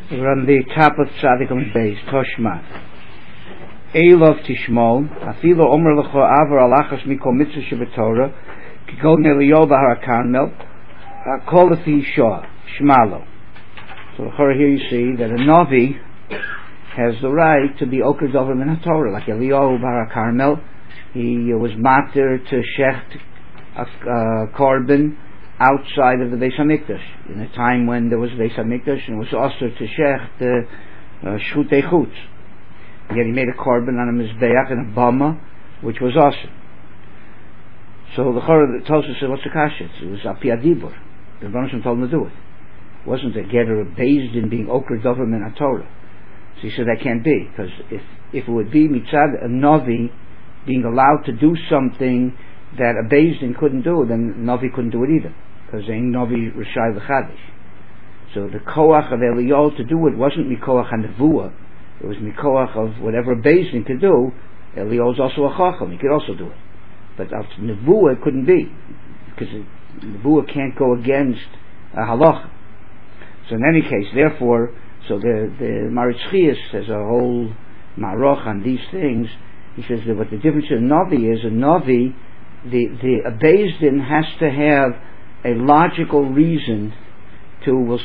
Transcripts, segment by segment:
We're on the top of Tzadik on base, Toshma. Eilov Tishmol, Afilo Omer Lecho Avar Alachas Mikol Mitzvah Shebetorah, Kikol Neliyol Bahar Karmel, Kol Lefi Shah, Shmalo. So here you see that a Navi has the right to be Oker Dover Min HaTorah, like Eliyahu Bahar Karmel. He was matter to shecht korban outside of the Beis HaMikdash, in a time when there was Beis HaMikdash and it was also to shecht Shchutei Chutz. Yet he made a korban on a Mizbeach and a Bama, which was awesome. So the Tosfos said, what's the kasha? It was Api Adibur. The Rebbeinu told him to do it. It wasn't a getter of Beis Din being Oker Dover Min HaTorah. So he said that can't be, because if it would be mitzad a Navi being allowed to do something that a Beis Din couldn't do, then Navi couldn't do it either, because ain't Navi Rishai L'Chadish. So the koach of Eliyahu to do it wasn't mikoach HaNevuah, it was mikoach of whatever Beis Din could do. Eliyahu is also a chacham, he could also do it. But of Nevuah it couldn't be, because Nevuah can't go against a halacha. So in any case, therefore, so the Maritz Chias has a whole maroch on these things. He says that what the difference in a Navi is, a Navi, a Beis Din has to have a logical reason to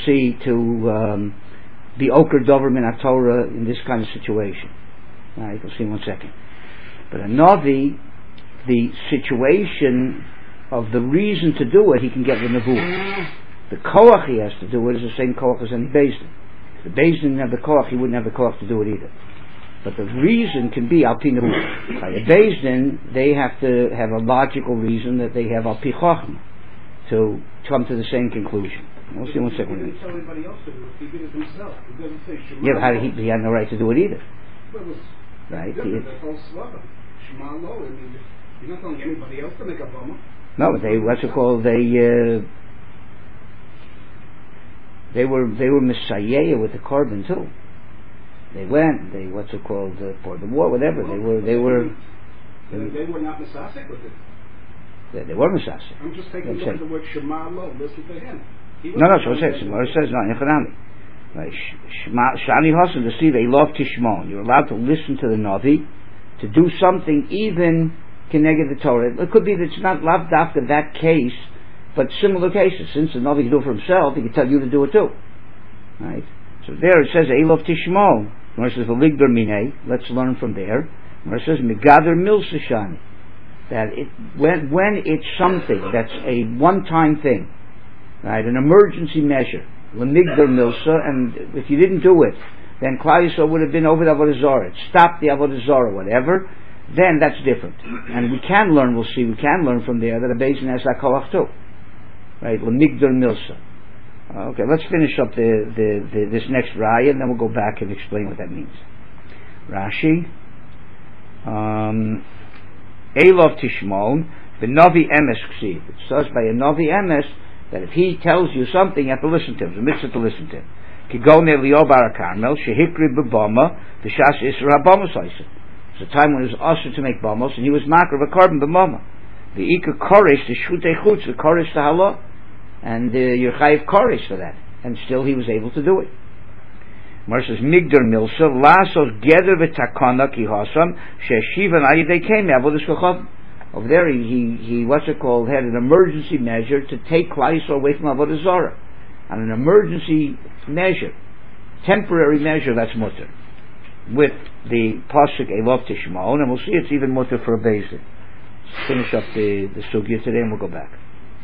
be Oker Dover Min HaTorah in this kind of situation. Alright, we'll see in 1 second. But a Navi, the situation of the reason to do it, he can get the Nevuah. The koach he has to do it is the same koach as any Beis Din. If the Beis Din didn't have the koach, he wouldn't have the koach to do it either. But the reason can be Al Pi Nevuah. By a Beis Din, they have to have a logical reason that they have Al Pi Chochmah to come to the same conclusion. We'll see 1 second. He didn't tell anybody else to do it. He did it himself. He doesn't say Shema. Yeah, but he had no right to do it either. Well, it was right? That's all slava. Shema lo. I mean, he's not telling anybody else to make a bama. No, but they were Messiah with the korban too. They went, for the war, whatever. They were not Misasek with it. They were Misasek. I'm just taking the word Shema lo. Listen to him. No, so it says no, Nechanami. Shani Hasan to see they love Tishmon. You're allowed to listen to the Navi, to do something even keneged the Torah. It could be that it's not lav dafka that case, but similar cases. Since the Navi can do it for himself, he can tell you to do it too. Right? So there it says Elov Tishmon. Where it says V'ligdor Minei, let's learn from there. Where it says Megader Milsa Shani, that when it's something that's a one-time thing, right, an emergency measure, Lemigdor Milsa, and if you didn't do it, then Klal Yisrael would have been over the Avodah Zarah, stop the Avodah Zarah, whatever, then that's different. And we can learn from there that a Beis Din has that koach too. Right, Lemigdor Milsa. Okay, let's finish up this next raya, and then we'll go back and explain what that means. Rashi, Elov Tishmon, the Navi Emes Ksiv. It says by a Navi Emes that if he tells you something, you have to listen to him. It's a mitzvah to listen to him. Kigon Eliyahu Bar Karmel, Shehikri B'Bama, B'Shas Isra Bamos Oisa. It's a time when it was usher to make bamos, and he was makar of a korban b'mama. The Ika Koresh, the Shchutei Chutz, the Koresh to Halah. And you're chayiv koresh for that, and still he was able to do it. Mar says Migdor Milsa lasos geder v'takana ki hasam she'shivan ayidei came avodas v'chav. Over there he had an emergency measure to take Klal Yisrael away from avodah zarah, and an emergency measure, temporary measure, that's mutter. With the pasuk Elov Tishmon, and we'll see it's even mutter for a Beis Din. Let's finish up the sugya today, and we'll go back.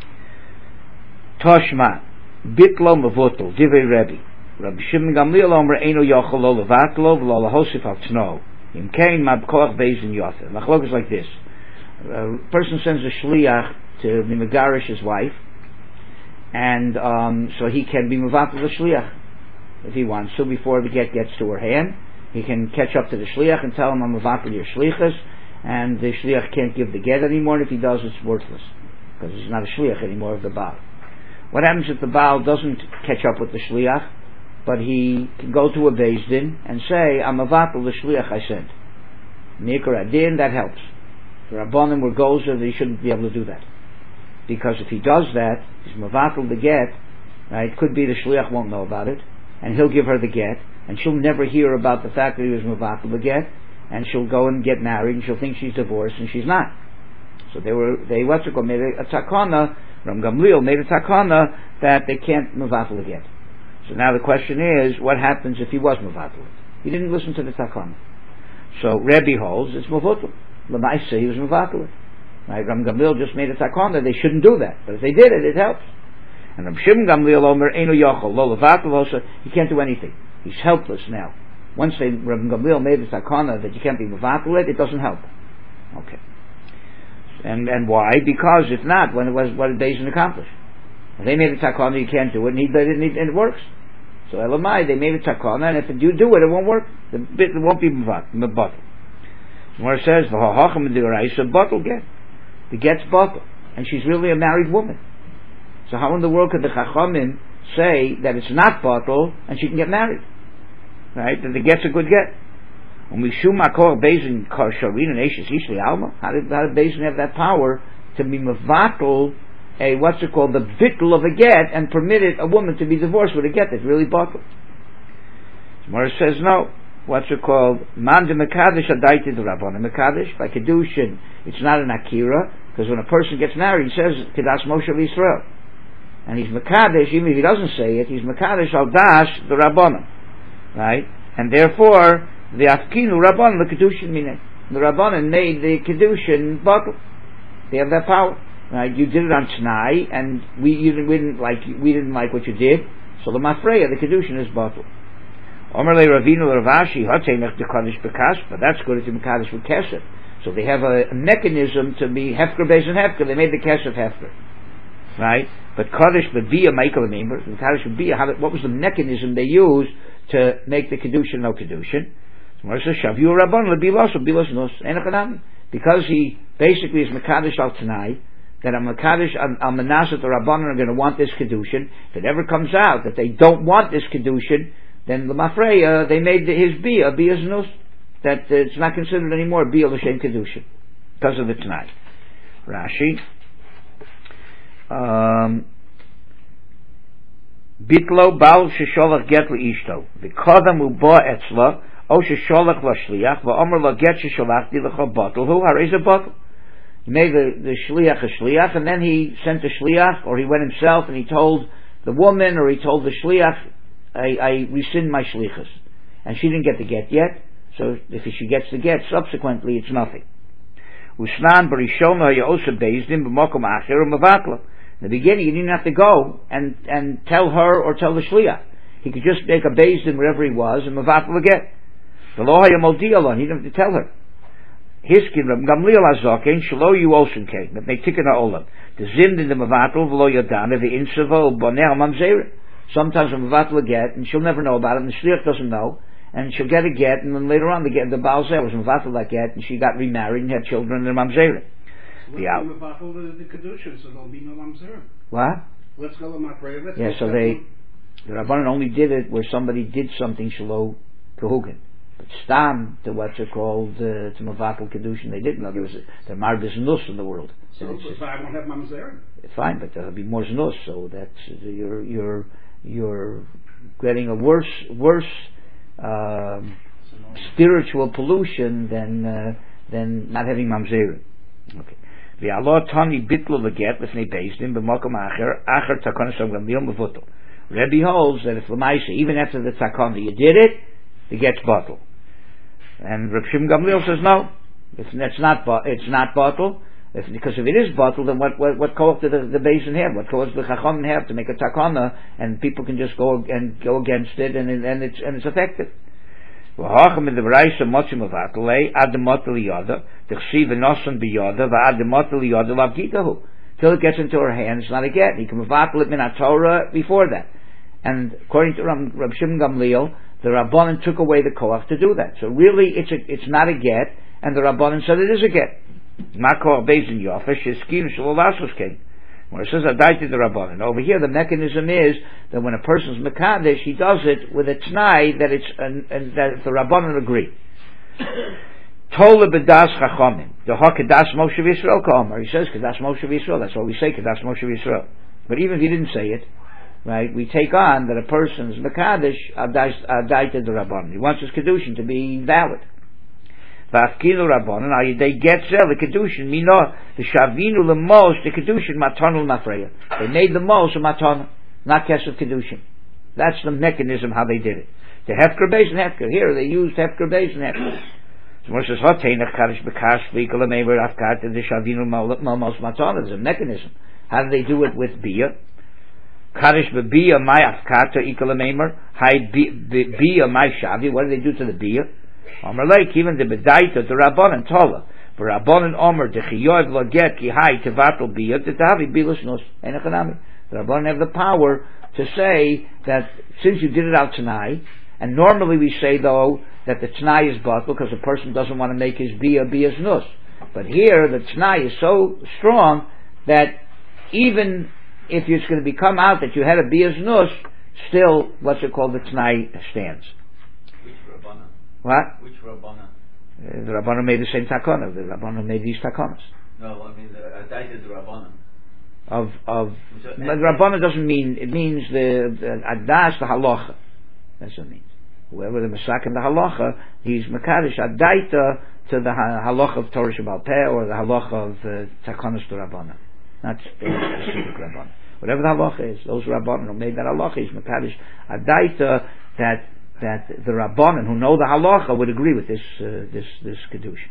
Toshma, Bitlo Mavotol, Divrei Rebbe. Rabbi Shimon Gamliel Omer Eino Yochel Lo Levatlo V'Lo Lahosif Al Tno. Im Kain Mab Koach Beis Din Yoter. Machlok is like this: a person sends a shliach to Mimegarish his wife, and so he can be mevatel the shliach if he wants to before the get gets to her hand. He can catch up to the shliach and tell him, "I'm mevatel your shlichus," and the shliach can't give the get anymore. And if he does, it's worthless because he's not a shliach anymore of the Baal. What happens if the Baal doesn't catch up with the shliach, but he can go to a Beis Din and say, I'm mevatel the shliach I sent. Nikar Adin, that helps. The Rabbanim were gozer, they shouldn't be able to do that. Because if he does that, he's mevatel the get, right? It could be the shliach won't know about it, and he'll give her the get, and she'll never hear about the fact that he was mevatel the get, and she'll go and get married, and she'll think she's divorced, and she's not. So they made a takana, Ram Gamliel made a takana that they can't mevatel the get. So now the question is, what happens if he was mevatel? He didn't listen to the takana. So Rebbe holds it's mevatel. L'maaseh he was mevatel. Right? Ram Gamliel just made a takana. They shouldn't do that, but if they did it, it helps. And Ram Shimon Gamliel Omer Eino Yochel Lo Levatel also he can't do anything. He's helpless now. Once Ram Gamliel made the takana that you can't be mevatel it doesn't help. Okay. And why? Because if not, what did Beis Din accomplish? They made a takana, you can't do it, and it works. So Elamai, they made a takana, and if you do it, it won't work. It won't be mevatel. Where it says v'ha'acham d'oraisa batel get, the get's batel, and she's really a married woman. So how in the world could the chachamim say that it's not batel and she can get married? Right? That the get's a good get. When we shum makor Beis Din kar sharin and eishes ishli alma, how did Beis Din have that power to be mevatel the bittul of a get and permitted a woman to be divorced with a get that's really batel? Gemara says no. Man de mekadesh adaiti de rabbanim mekadesh by kedushin. It's not an akira because when a person gets married, he says kedas Moshe Yisrael, and he's mekadesh even if he doesn't say it. He's mekadesh al dash the rabbanim, right? And therefore the afkinu rabbanim the kedushin mineh. The rabbanim made the kedushin batel. They have that power. Right, you did it on Tanai, and we didn't like what you did. So the mafreya, the kedushin is batel. Omerle Ravinu Ravashi Hatzeinach de Kaddish Bekas, but that's good to be Kaddish with Kesef. So they have a mechanism to be Hefker Beis and Hefker. They made the Kesef Hefker, right? But Kaddish B'Biyah Michael remember the Kaddish B'Biyah. What was the mechanism they used to make the kedushin no kedushin? Shavu Rabban LeBilos Bilos Nus Enochanami, because he basically is Mekadosh al Tanai. That I'm Mekadosh al Manasat the Rabbanon are going to want this kedushin. If it ever comes out that they don't want this kedushin, then the Mafreya, they made his Biyah Znus, that it's not considered anymore Biyah L'Shem Kedushin, because of the Tanai. Rashi, Bitlo Baal Shesholach Get L'Ishto, V'kodam Uba Etzla, O Shesholach L'Shliach, V'omer Lo Get Shesholach Di L'Cho Batel, Hu Harei Ze Batel. He made the Shliach a Shliach, and then he sent the Shliach, or he went himself and he told the woman, or he told the Shliach, I rescind my shlichus, and she didn't get the get yet. So if she gets the get subsequently, it's nothing. Usnan barishona yaosa Beis Din b'makom acher u'mevatla. In the beginning, he didn't have to go and tell her or tell the shliach. He could just make a Beis Din wherever he was and mevatla the get. The lo hayamoldialon, he didn't have to tell her. Hiskin Rab Gamliel azoken shlo you ocean came, but they tikkun ha'olam. The zimd in the mevatla v'lo yadana the insavo boneh mamzerim. Sometimes a mevatel a get, and she'll never know about it, and the shliach doesn't know, and she'll get a get, and then later on the Baal Zeh was mevatel that get, and she got remarried and had children, and they're mamzerim. The kedushin, so there'll be no mamzerim. What? Let's go to Mafreya. Yeah, so the Rabbanan only did it where somebody did something shelo kehukin. But stam to what's it called to mevatel kedushin, they didn't. There was the marbis nus in the world. So I won't have mamzerim. Fine, but there'll be more znus, so that's you're getting a worse spiritual pollution than not having mamzerim. Okay. The Allah Tani bitlu leget lefnei Beis Din b'makom acher takana som gamliel mevutel. Rebbe holds that if l'maisa even after the takana you did it, the get's batel. And Reb Shimon Gamliel says no, it's not batel. Because if it is batel, then what koach did the Beis Din have? What koach the Chachamim have to make a takana, and people can just go against it, and it's effective. V'hacham in the Baraisa motzim of atalei ademot liyada t'chsiv enosan biyada v'ademot liyada lavgitahu till it gets into her hands. It's not a get. He can mevatel it min Torah before that. And according to Rab Shimon Gamliel, the Rabbanan took away the koach to do that. So really, it's not a get, and the Rabbanan said it is a get. Makor Beis Din Yofesh Eskin Shalolasos came. Where it says Adaiti the Rabbanan. Over here, the mechanism is that when a person's mekadesh, he does it with a t'nai that that the Rabbanan agree. Tola b'das chachamim. The ha kedas Moshe Yisrael ka'amar. He says kedas Moshe Yisrael. That's why we say kedas Moshe Yisrael. But even if he didn't say it, right? We take on that a person's Mekadesh Adaita the Rabbanon. He wants his Kedushin to be valid. V'afkilu Rabbanon, they get the Kedushin, Mino, the Shavinu Lemos, the Kedushin, Matanul Mafreya. They made the most of Matanul, not Kesef Kedushin. That's the mechanism how they did it. The Hefker Beis and Hefker. Here they used Hefker Beis and Hefker. So when it says, Hoteinach Kadosh B'Kash, V'ikol Amever Afkat, the Shavinu Lemos Matanul, there's a mechanism. How do they do it with Bia? Kadosh B'Bia, my Afkat, Ikol Amever, Hai Bia, my Shavi. What do they do to the Bia? Omer Leik, even the Bedaita, the Rabbanan Tola, but Rabbanan Omer, the Chiyov Loget, Ki Hai, Tevatel Bia, the Tavi Bilas Nus, Enechanami. The Rabbanan have the power to say that since you did it out Tanai, and normally we say though that the Tanai is bought because a person doesn't want to make his Bia's Nus. But here the Tanai is so strong that even if it's going to become out that you had a Bia's Nus, still what's it called, the Tanai stands. What? Which Rabbana? The Rabbana made the same takana. The Rabbana made these takanas. No, I mean the Adaita is the Rabbana. The Rabbana doesn't mean, it means the Adas, the Halacha. That's what it means. Whoever the Masak and the Halacha, he's Mekadesh Adaita to the Halacha of Torah Shabbat Peh or the Halacha of Takanas to Rabbana. Not specific Rabbana. Whatever the Halacha is, those Rabbana who made that Halacha, he's Mekadesh Adaita that the Rabbanan who know the halacha would agree with this kedusha.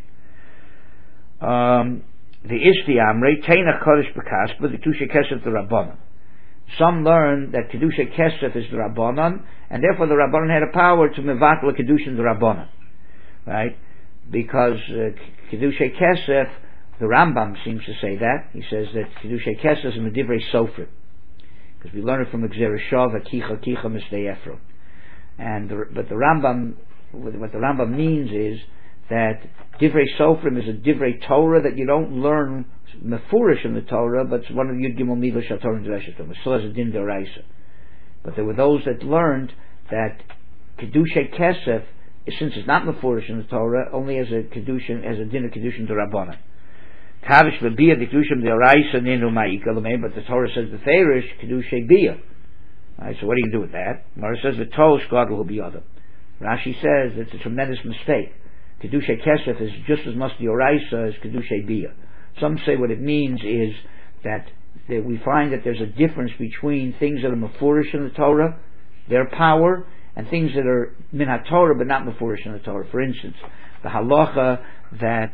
The Ishti Amrei Teina Kodesh B'Kaspa, the Kedusha Kesef the Rabbanan. Some learn that Kedusha Kesef is the Rabbanan, and therefore the Rabbanan had a power to mevatel Kedusha the Rabbanan, right? Because Kedusha Kesef, the Rambam seems to say that. He says that Kedusha Kesef is in the Divrei Sofrim, because we learn it from Gzereshov, Kicha Mistei Ephron. But the Rambam, what the Rambam means is that Divrei Sofrim is a Divrei Torah that you don't learn mefurish in the Torah, but it's one of the Yud Gimel Midos HaTorah and Dreshetum. It still has a din d'oraisa. But there were those that learned that Kedusha Kesef, since it's not mefurish in the Torah, only as a kedushin, as a din of kedushin d'Rabbanan. Kadosh B'Bia the kedushin d'oraisa ninu ma'ikal, but the Torah says the Ferish Kedusha Bia. Right, so what do you do with that? Mara says the Tol Shkad will be other. Rashi says it's a tremendous mistake. Kedusha Kesef is just as much the Oraisa as Kedusha Bia. Some say what it means is that we find that there's a difference between things that are mefurish in the Torah, their power, and things that are min HaTorah but not mefurish in the Torah. For instance, the halacha that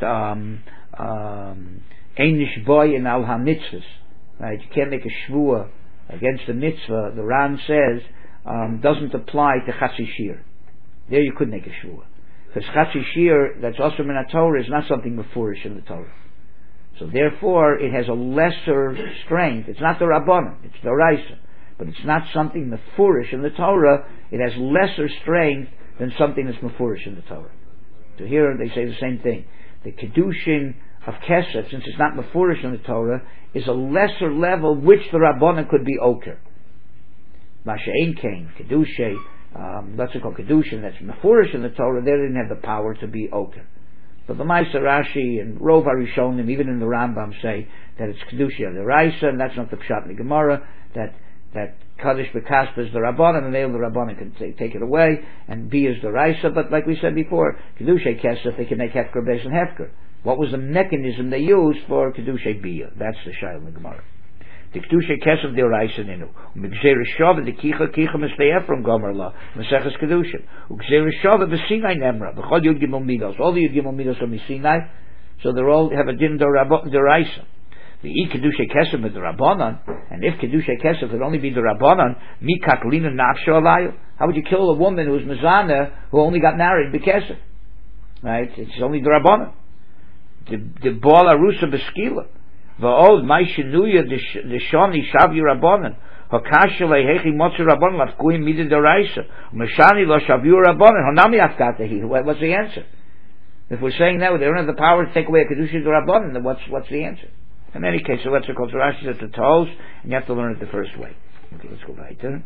ein nishboy in al ha-mitzvahs, right? You can't make a shvuah against the mitzvah, the Ran says, doesn't apply to Chatzi Shir. There you could make a shvuah. Because Chatzi Shir, that's also min HaTorah, is not something mefurish in the Torah. So therefore, it has a lesser strength. It's not the Rabbanan, it's the Oraisa. But it's not something mefurish in the Torah. It has lesser strength than something that's mefurish in the Torah. So here they say the same thing. The Kedushin of Kesef, since it's not mefurish in the Torah, is a lesser level which the Rabbanan could be oker. Masha'en Kain, Kedushay, let's call Kedushin, that's mefurish in the Torah, they didn't have the power to be oker. But the Maaseh Rashi and Rov HaRishonim, even in the Rambam, say that it's Kedusha of the Raisa, and that's not the Pshat in the Gemara, that Kadosh B'Kaspa is the Rabbanan, and the Rabbanan can take it away, and B is the Raisa, but like we said before, Kedusha Kesef, they can make Hefker Beis and Hefker. What was the mechanism they used for Kedusha Bia? That's the Shayla in the Gemara. The Kedusha Kesef the Oraisa Ninu. M'gzeir Shava the Kicha Mistei Ephron Gomer La Maseches Kedusha. U'gzeir Shava the Sinai Nemra. B'chol Yud Gimel Midos. All the Yud Gimel Midos are Sinai, so they all have a din d'Oraisa. The Kedusha Kesef is the Rabbanan, and if Kedusha Kesef would only be the Rabbanan, Mi Katlina Nafsho Alayu. How would you kill a woman who's Mizana who only got married b'Kesef? Right? It's only the Rabbanan. The Baal Arusa Beskila. Va'od my shinuya the shani shavi rabbanan hakasha lehechi motzer rabbanan lafkuim midin deraisa mashani lo shavi rabbanan hanami afkatahi. What's the answer? If we're saying that they don't have the power to take away a kedusha to rabbanan, then what's the answer? In any case, so let's go to Rashi at the toes, and you have to learn it the first way. Okay, let's go weiter.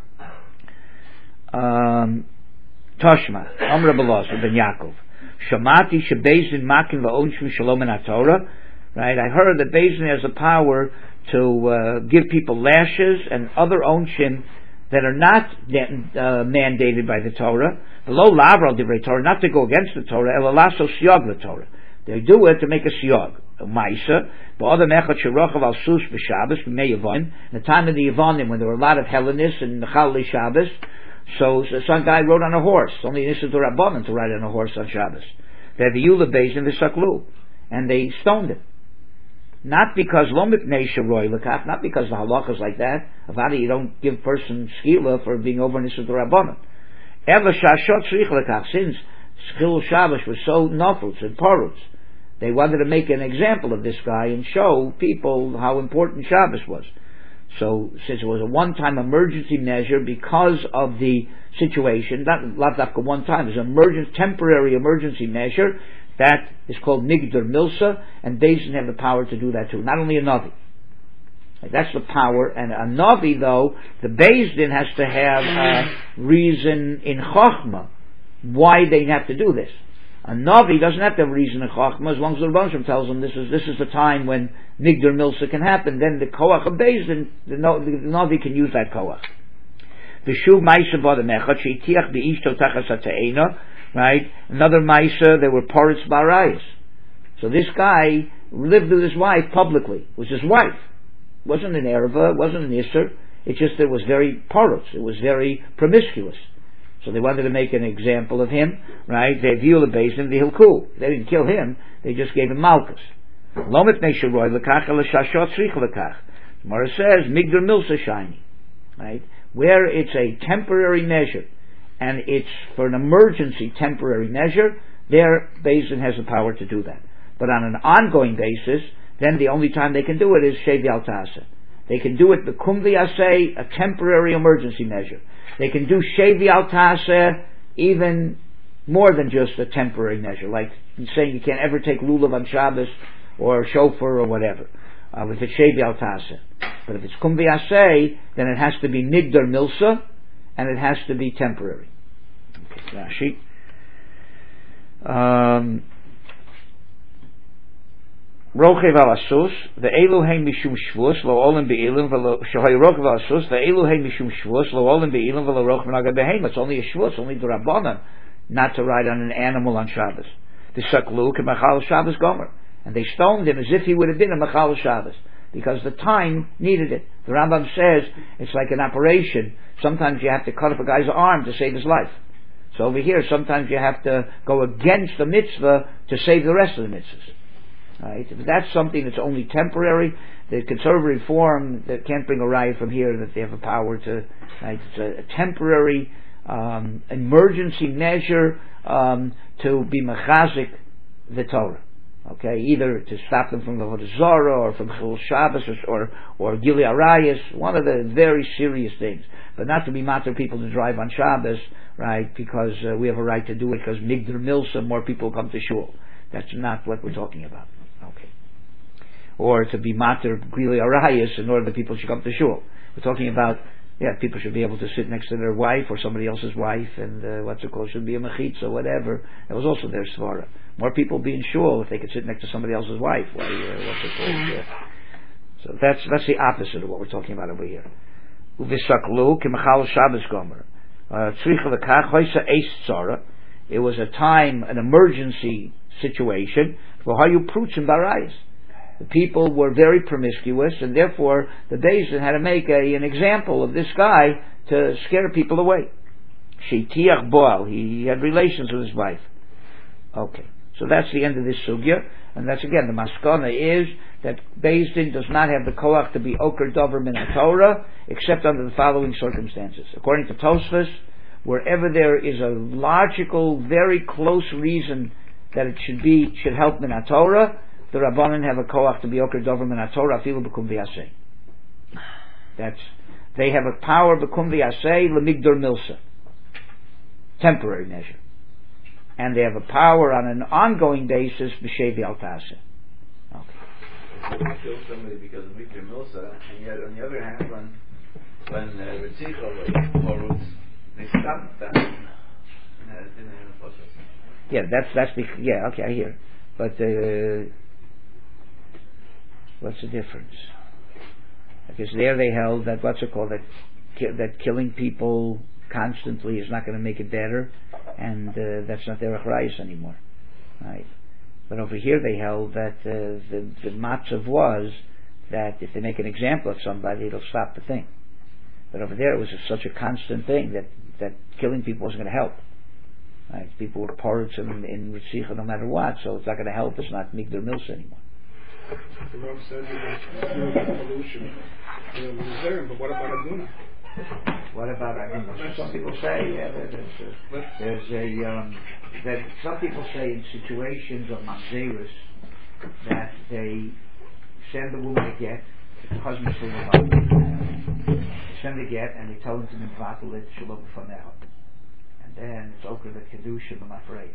Toshma Amr Belos Ben Yaakov Shamati Shebezin Makin VaOnshim Shalom in HaTorah. Right, I heard that Beis Din has the power to give people lashes and other onshim that are not mandated by the Torah, below lavral divrei Torah, not to go against the Torah, elalaso siog the Torah. They do it to make a siog, a ma'isa. Ba'adam echad sherochav al sus b'Shabbos b'mei Yavonim. In the time of the Yavonim, when there were a lot of Hellenists and Chalei Shabbos, so some guy rode on a horse. Only this is the Rabbanan to ride on a horse on Shabbos. They had the Yula Beis and the Saklu, and they stoned him. Not because not because the halach is like that. Avadi, you don't give person skila for being over Nisud Rabbanan. Since Chilul Shabbos was so nafutz and parutz, they wanted to make an example of this guy and show people how important Shabbos was. So, since it was a one-time emergency measure because of the situation, not one time, it was an temporary emergency measure, that is called Migdar Milsa, and Beis Din have the power to do that too. Not only a Navi. That's the power, and a Navi though, the Beis Din has to have a reason in Chochmah why they have to do this. A Navi doesn't have to have a reason in Chochmah, as long as the Rebbeinu tells them this is the time when Migdar Milsa can happen, then the Koach of Beis Din, the Navi can use that Koach. V'shuv Ma'isa B'adam Echad, She'itiach B'ishto Tachas HaTe'ena, right? Another Ma'isa, there were Poritz Barayas. So this guy lived with his wife publicly. It was his wife. It wasn't an Ereva, it wasn't an Isser, it just it was very Poritz, it was very promiscuous. So they wanted to make an example of him, right? They view the Beis Din, the Hilkul. They didn't kill him, they just gave him Malchus. Lomet Nesharoy Lekach El Shashot Srich Lekach. Gemara says Migdar Milsa Shiny, right? Where it's a temporary measure and it's for an emergency temporary measure, there Beis Din has the power to do that. But on an ongoing basis, then the only time they can do it is Shevi Al Tasa. They can do it Bekum V'Yaseh, a temporary emergency measure. They can do Shevi Al Tasa even more than just a temporary measure, like saying you can't ever take lulav on Shabbos or shofar or whatever, if it's Shevi Al Tasa. But if it's Kum V'Yaseh, then it has to be Migdar Milsa, and it has to be temporary. Okay, Rashi. Rochev al asus, the Elohim mishum shvus lo olim beilim velo shohay rochev al asus, the Elohim mishum shvus lo olim beilim velo rochev naga behem. It's only a shvus, only the Rabbanan, not to ride on an animal on Shabbos. The saklu k'machal Shabbos gomer, and they stoned him as if he would have been a machal Shabbos because the time needed it. The Rambam says it's like an operation. Sometimes you have to cut off a guy's arm to save his life. So over here, sometimes you have to go against the mitzvah to save the rest of the mitzvahs. Right? If that's something that's only temporary, the conservative reform that can't bring a riot from here that they have a power to. Right? It's a temporary emergency measure to be mechazik the Torah. Okay, either to stop them from the Avodah Zarah or from Chilul Shabbos or Gili Arayis, one of the very serious things. But not to be matter people to drive on Shabbos, right? Because we have a right to do it because Migdar Milsa, more people come to shul. That's not what we're talking about. Okay. Or to be matter Gili Arayis in order that people should come to shul. We're talking about, people should be able to sit next to their wife or somebody else's wife, and should be a mechitza or whatever. That was also their svara. More people be in shul if they could sit next to somebody else's wife. So that's the opposite of what we're talking about over here. Uvisaklu k'machal Shabbos gomer. Tzricha l'kach hoysa eis tzara. It was a time, an emergency situation. V'hayu prutzim barayis. The people were very promiscuous, and therefore the Beis Din had to make an example of this guy to scare people away. Sheitiach boal. He had relations with his wife. Okay. So that's the end of this sugya, and that's again the maskana is that Beis Din does not have the koach to be oker dover min Torah except under the following circumstances. According to Tosfos, wherever there is a logical, very close reason that it should help min Torah, the Rabbanan have a koach to be oker dover min Torah afilu b'kum v'yaseh. They have a power b'kum v'yaseh l'migdar milsa, temporary measure. And they have a power on an ongoing basis b'shevi al taseh. Okay. They kill somebody because of Migdar Milsa, and yet on the other hand, when Ritzicha was Horutz, they stopped that. That's okay, I hear. But what's the difference? because there they held that that killing people constantly is not going to make it better, and that's not their achrayus anymore, right? But over here they held that the matzav was that if they make an example of somebody, it'll stop the thing. But over there it was such a constant thing that killing people wasn't going to help. Right? People were parrots in Ritzicha no matter what, so it's not going to help. It's not Migdal Milsa anymore. The Rav said that evolution was there, but what about Aguna? What about Aguna? Some people say that some people say in situations of Mamzerus that they send the woman a get, the husband's still alive, send a get, and they tell him to Nimvatul it Shalom B'Fanel. And then it's Okra the Kedusha B'Mafreya.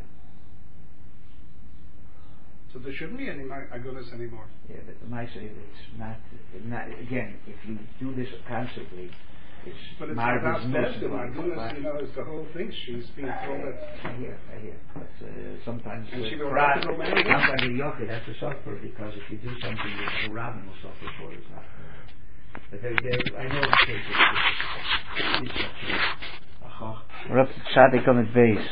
So there shouldn't be any Agunas anymore. Yeah, but the Maisa, it's not, again, if you do this constantly, it's about Besdim. Agunas, is the whole thing. She's being told that. I hear. But sometimes and sometimes the Yochid has to suffer, because if you do something that the Rabbin will suffer for, it's not. But I know it's we're up to Tzaddik on the base.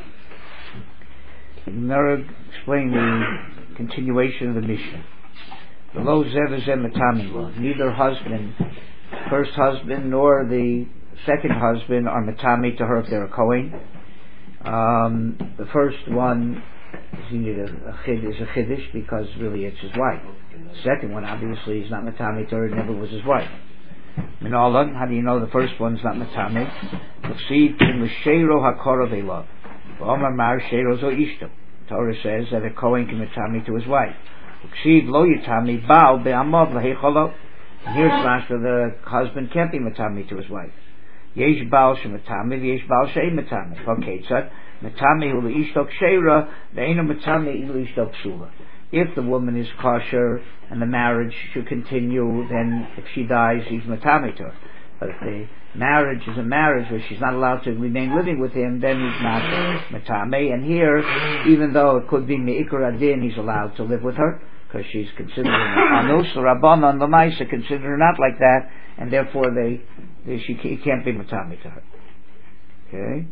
Now explain the continuation of the Mishnah. Below Zev Zem Matami, neither husband, first husband, nor the second husband are Matami to her if they're a Kohen. The first one is a Chiddush because really it's his wife. The second one, obviously, is not Matami to her, it never was his wife. Minolan, how do you know the first one's not Matami? Torah says that a Kohen can Matami to his wife. Here's Rashba, the husband can't be Matami to his wife. Yesh Baal Shematami, Yesh Baal Shei Matami. Okay, so Matami hu leishtok sheira, ve'enu Matami hu leishtok shula. If the woman is kosher and the marriage should continue, then if she dies, he's Matami to her. But if the marriage is a marriage where she's not allowed to remain living with him, then he's not Matami. And here, even though it could be Me'ikar Adin, he's allowed to live with her, because she's considered Anus, the Rabbanan, the Maisa consider her not like that, and therefore he can't be Matami to her. Okay?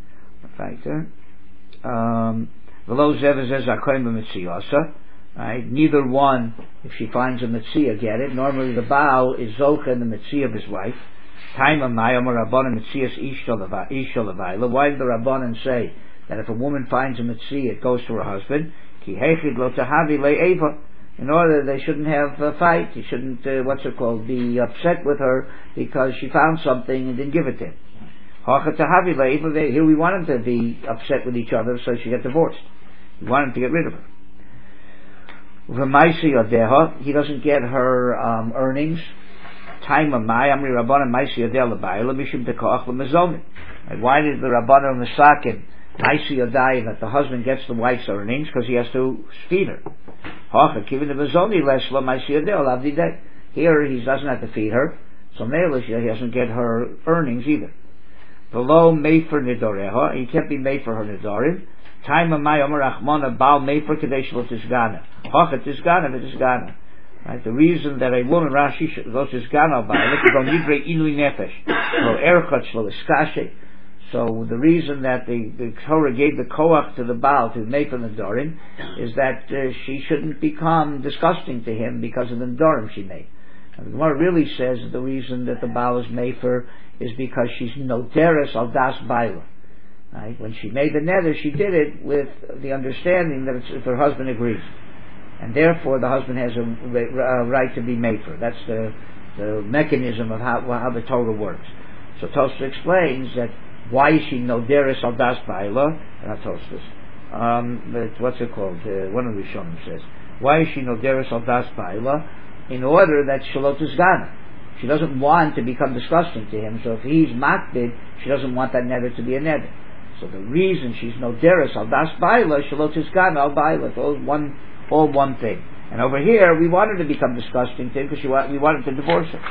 V'lo zev zeh zakoyim b'mitziyasa. Right? Neither one, if she finds a mitziyah, get it. Normally the Baal is zocha in the mitziyah of his wife. Time of Mayam Rabbanan mitziyas ishto levayla. Why did the Rabbanan say that if a woman finds a mitziyah, it goes to her husband? Ki hechid lo tahavi le'eva. In order they shouldn't have a fight. He shouldn't, be upset with her because she found something and didn't give it to him. Here we want him to be upset with each other so she get divorced. We want him to get rid of her. He doesn't get her earnings. Time of Mai Amri Rabbanan Maisi Yodeh L'Bayla Mishum Dekoach L'Mezomim. Why did the Rabbanan Mesakin Maisi Yodeh that the husband gets the wife's earnings? Because he has to feed her. Here he doesn't have to feed her, so he doesn't get her earnings either. Below Mefer Nidoreha, he can't be made for her Nidorim. Time of my Omer Achmona Baal Mefer Kadesh Lo Tisgana. Hocha Tisgana v'Tisgana. Right, the reason that a woman Rashi Lo Tisgana Baal Lo Nidre Inui Nefesh Lo Erchot Lo Iskashe. So the reason that the Torah gave the koach to the Baal to make the Nidorim is that she shouldn't become disgusting to him because of the Nidorim she made. And the Gemara really says the reason that the Baal is made for is because she's noderes al das baila. Right? When she made the neder, she did it with the understanding that if her husband agrees, and therefore the husband has a right to be made for. That's the mechanism of how the Torah works. So Tosfos explains that why is she noderes al das baila? Not Tosfos. But what's it called? One of the Rishonim says, why is she noderes al das baila? In order that Shalot Tisgana. She doesn't want to become disgusting to him, so if he's makbid, she doesn't want that neder to be a neder. So the reason she's noderes al das baila, Shalot Tisgana al baila, it's all one thing. And over here, we want her to become disgusting to him because we wanted to divorce her.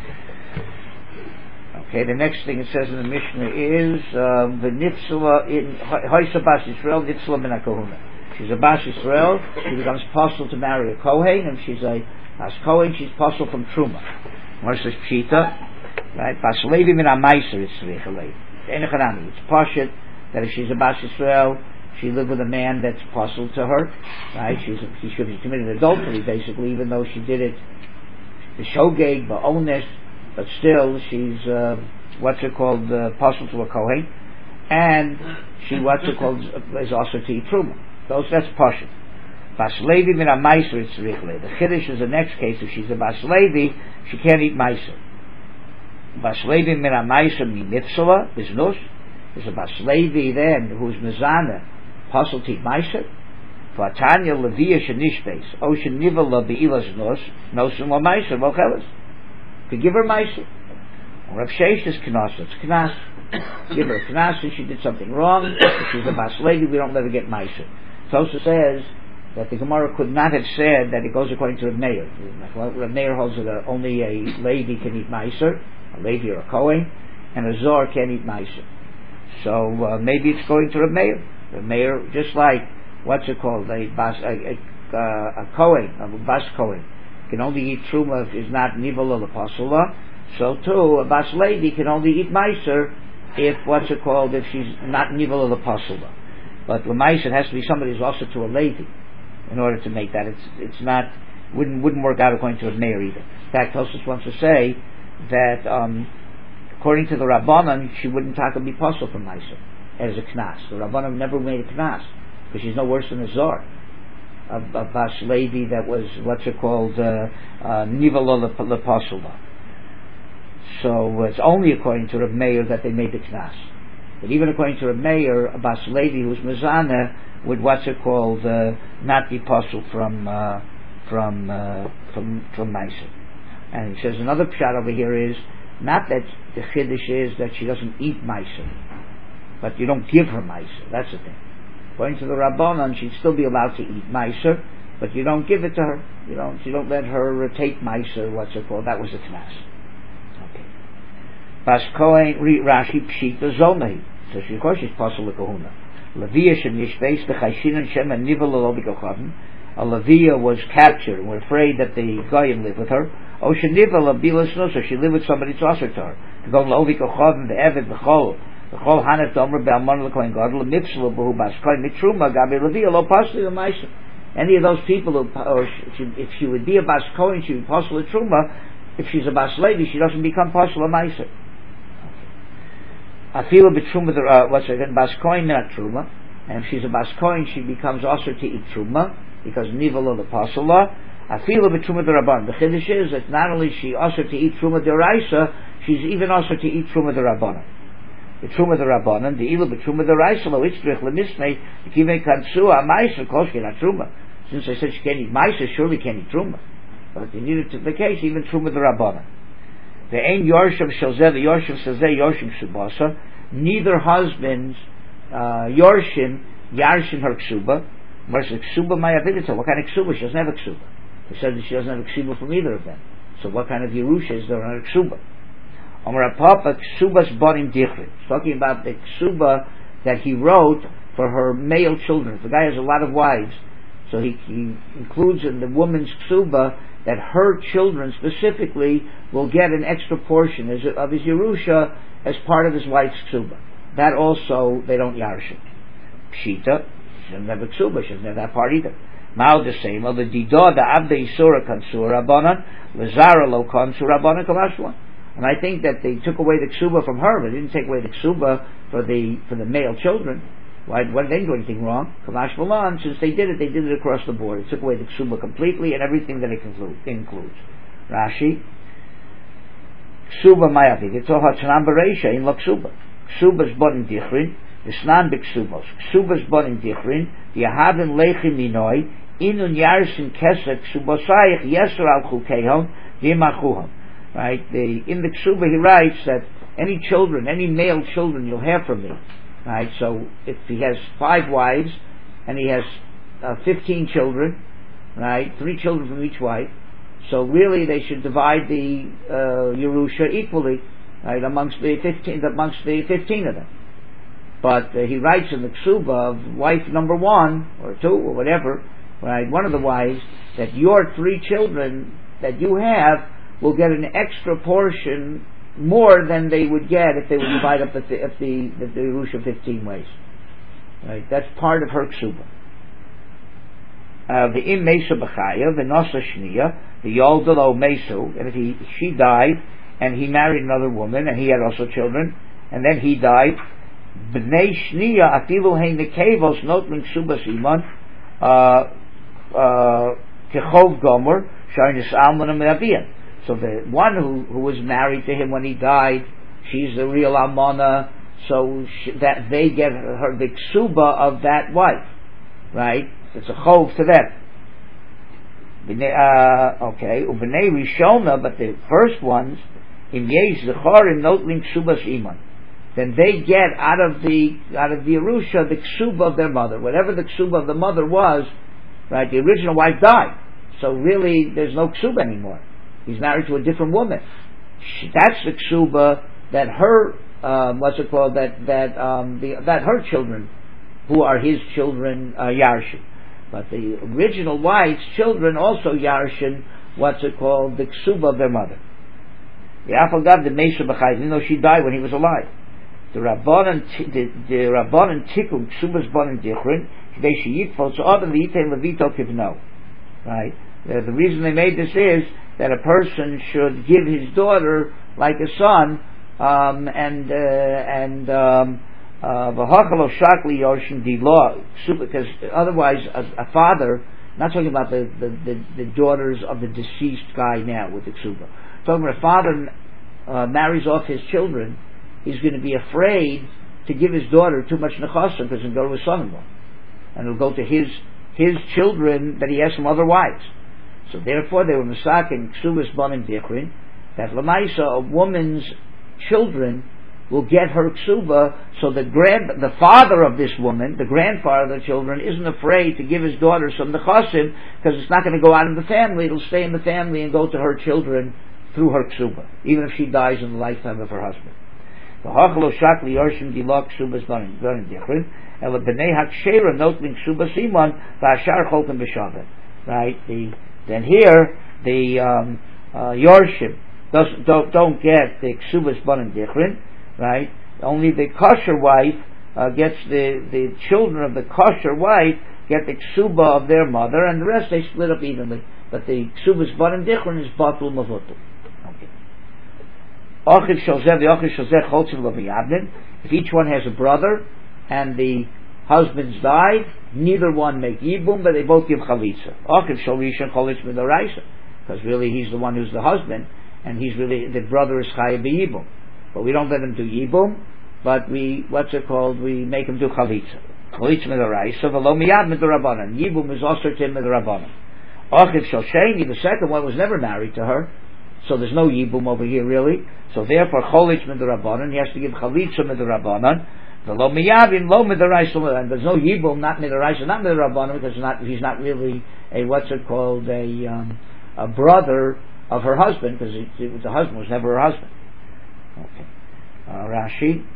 Okay, the next thing it says in the Mishnah is the nifsula in Hoysa Bas Yisrael nifsula min HaKohuna. She's a Bas Yisrael, she becomes possible to marry a Kohen, and she's a as Kohen, she's possible from Truma. Versus Pshita, right? Bas Levi min ha-meiser is tzricha levi. It's pashut that if she's a Bas Yisrael, she lived with a man that's possible to her, right? She should be committed adultery, basically, even though she did it the shogeg, but honest, but still she's possible to a kohen, and she is also to eat truma. That's pashut. Bas Levi min ha-meiser is tzricha levi. The chiddush is the next case. If she's a Bas Levi, she can't eat meiser. Bas Levi min ha-meiser mi mitzvah biznus. There's a Bas Levi then who's mezana, possible to eat meiser. For Tanya Levia shenishbeis, o sheniva la be'ilas nos, nosim la meiser vocheles. Could give her meiser. Rav Sheish is knas. It's knas. Give her a knas if she did something wrong. If she's a Bas Levi, we don't let her get meiser. Tosa says that the Gemara could not have said that it goes according to Rav Meir. Rav Meir holds that only a Levi can eat meiser, a Levi or a Kohen, and a Zor can't eat meiser. So maybe it's going to Rav Meir. Rav Meir, just like a Kohen, a Bas Kohen, can only eat truma if it's not nivel or pasula. So too, a Bas Levi can only eat meiser if if she's not nivel or pasula. But l'meiser has to be somebody who's also to a Levi in order to make that. It's not wouldn't work out according to Rav Meir either. In fact, Tosfos wants to say that according to the Rabbanan, she wouldn't be possible for meiser as a knas. The Rabbanan never made a knas because she's no worse than a Zor, a Bas Levi that was nivel lepasula. So it's only according to Rav Meir that they made the knas. But even according to Rav Meir, a Bas Levi who's mezana would not be possible from meiser. And he says another pshat over here is not that the chiddush is that she doesn't eat meiser, but you don't give her meiser. That's the thing. According to the Rabbanan, she'd still be allowed to eat meiser, but you don't give it to her. You don't let her take meiser. That was a knas. Okay. Bas Kohen Rashi Pshita Zonei. So of course she's possible to kahuna. Levia shenishbeis b'chayshinan shem and nivel lo b'kochavim. A Levia was captured and were afraid that the goyim lived with her. O shenivel abilas no, so she lived with somebody to her. To go lo b'kochavim the eved b'chol. The whole Hanat Domer Be'almon L'Kohen Gadol Mitzvah B'hu Bas Kohen Mitruma Gabi Levia Lo Pasli L'Maisa. Any of those people if she would be a Bas Kohen, she would Pasli L'Truma. If she's a Bas Levi, she doesn't become Pasli L'Maisa. Afila B'Truma Bas Kohen not Truma, and if she's a Bas Kohen, she becomes also to eat Truma because Nivala the Pasla. Afila B'Truma the Rabban. The Chiddush is that not only is she also to eat Truma the Raisa, she's even also to eat Truma the Rabban. The Truma the Rabbanan, the Ilu B'Truma the Raisa, Lo Itzrich L'Misnei, Kivei Kansua, Maisa, Koshke, not Truma. Since I said she can't eat Maisa, surely can't eat Truma. But in neither to the case, even Truma the Rabbanan. The Ein Yorshim Shalzeh, the Yorshim Shalzeh, Yorshim Subasa, neither husbands, Yorshim, Yarshim her Ksuba, versus Ksuba Mayavidita. What kind of Ksuba? She doesn't have a Ksuba. He said that she doesn't have a Ksuba from either of them. So what kind of Yerusha is there on a Ksuba? Amar Papa Ksubas Bonim Dichri. He's talking about the Ksuba that he wrote for her male children. The guy has a lot of wives, so he includes in the woman's Ksuba that her children specifically will get an extra portion of his Yerusha as part of his wife's Ksuba. That also, they don't Yarshim. Pshita, she doesn't have a Ksuba, she doesn't have that part either. Mao the same, the Didah, the Abde Isura Kansur Rabbanan, Lazara Lo Kansur Rabbanan Kamashwan. And I think that they took away the ksuba from her, but they didn't take away the ksuba for the male children. Why they didn't do anything wrong? Kamash Malan, since they did it across the board. It took away the ksuba completely and everything that it includes. Rashi, ksuba mayavid. It's all hatzanan bereisha in la ksuba. Ksuba's bonin dichrin, v'snan b'ksubos. Ksuba's bonin dichrin, v'yahavin lechim minoi, inun yarsin kesek ksubosayich yeser al chukehon, v'yimachuhon. Right? In the Ksuba he writes that any male children you'll have from me. Right? So if he has 5 wives and he has 15 children, right? 3 children from each wife. So really they should divide the Yerusha equally, right? Amongst the 15 of them. But he writes in the Ksuba of wife number 1 or 2 or whatever, right? One of the wives, that your 3 children that you have will get an extra portion more than they would get if they would divide up the Yerusha 15 ways. Right? That's part of her ksuba. The im Mesa B'chaya, the Nasa Shniya, the Yoldalo Mesu, and if she died, and he married another woman, and he had also children, and then he died, B'nei Shniya Atilu Hein Nekevos Notling Subas Iman, Kechov Gomer, Sharinis Alman Me'avian. So the one who was married to him when he died, she's the real Almana, so that they get her the ksuba of that wife, right? It's a chov to them. Okay, Ubnei Rishona, but the first ones, in Yesh Zecharim Notling Ksubas Iman, then they get out of the Yerusha the ksuba of their mother, whatever the ksuba of the mother was, right? The original wife died, so really there's no ksuba anymore. He's married to a different woman. That's the ksuba that her that her children, who are his children, yarshin. But the original wife's children also yarshin. The ksuba of their mother. The Afagav the Mesa B'chai, even though she died when he was alive. The Rabbanan Tikkun Ksubas Banan Dichrin K'dei Sheyitfol Tza'av L'Yitein Levito Kivno. Right. The reason they made this is that a person should give his daughter like a son, because otherwise a father, not talking about the daughters of the deceased guy now with the ksuba, talking about a father marries off his children, he's going to be afraid to give his daughter too much nechasa because it'll go to his son-in-law, and it'll go to his children that he has from other wives. So therefore they were masakin ksubas banim dichrin, that lamaisa, a woman's children will get her ksuba, so the father of this woman, the grandfather of the children, isn't afraid to give his daughter some nechasim, because it's not going to go out in the family, it'll stay in the family and go to her children through her ksuba, even if she dies in the lifetime of her husband. Right? Then here the Yorshim don't get the Ksubas Banim Dichrin, right? Only the kosher wife gets the children of the kosher wife get the Ksuba of their mother, and the rest they split up evenly. But the Ksubas Banim Dichrin is Batul Mavutul. If each one has a brother and the husbands died, neither one make yibum, but they both give chalitza. Because really he's the one who's the husband, and he's really, the brother is chayav b'yibum. But we don't let him do yibum, but we make him do chalitza. Chalitza midaraisa, v'lo miyad midarabanan. Yibum is also tim midarabanan. Achiv shel sheni, the second one was never married to her, so there's no yibum over here really. So therefore, cholich midarabanan, he has to give chalitza midarabanan. The lo miyavim lo midaraisa, and there's no yibum, not midaraisa, not midarabanan, because he's not really a brother of her husband, because the husband was never her husband. Okay. Rashi.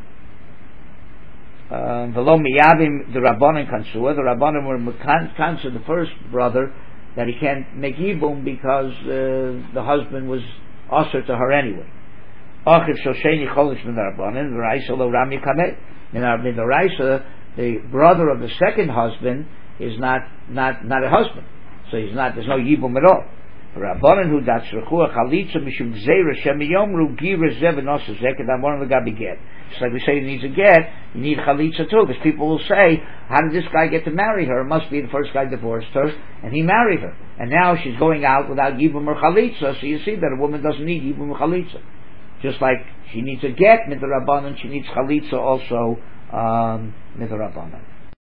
The lo miyavim the rabbanan kansua. The rabbanan were kansa the first brother that he can't make yibum because the husband was usher to her anyway. Achiv shosheni cholish midarabanan v'raisa lo ram yikameh. In our midaraisa, the brother of the second husband is not a husband, so there's no yibum at all. Rabbanan hu datzrechua chalitza mishum gzeira shemiyomru gira zev v'nosa zeket amon l'gabi get. Just like we say he needs a get, you need chalitza too, because people will say, how did this guy get to marry her? It must be the first guy divorced her, and he married her, and now she's going out without yibum or chalitza. So you see that a woman doesn't need yibum or chalitza. Just like she needs a get midrabanan, she needs chalitza also midrabanan.